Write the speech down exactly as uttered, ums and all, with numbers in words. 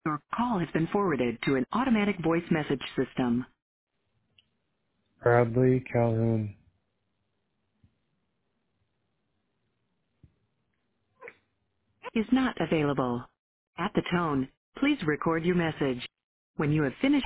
Your call has been forwarded to an automatic voice message system. Bradley Calhoun. Is not available. At the tone, please record your message. When you have finished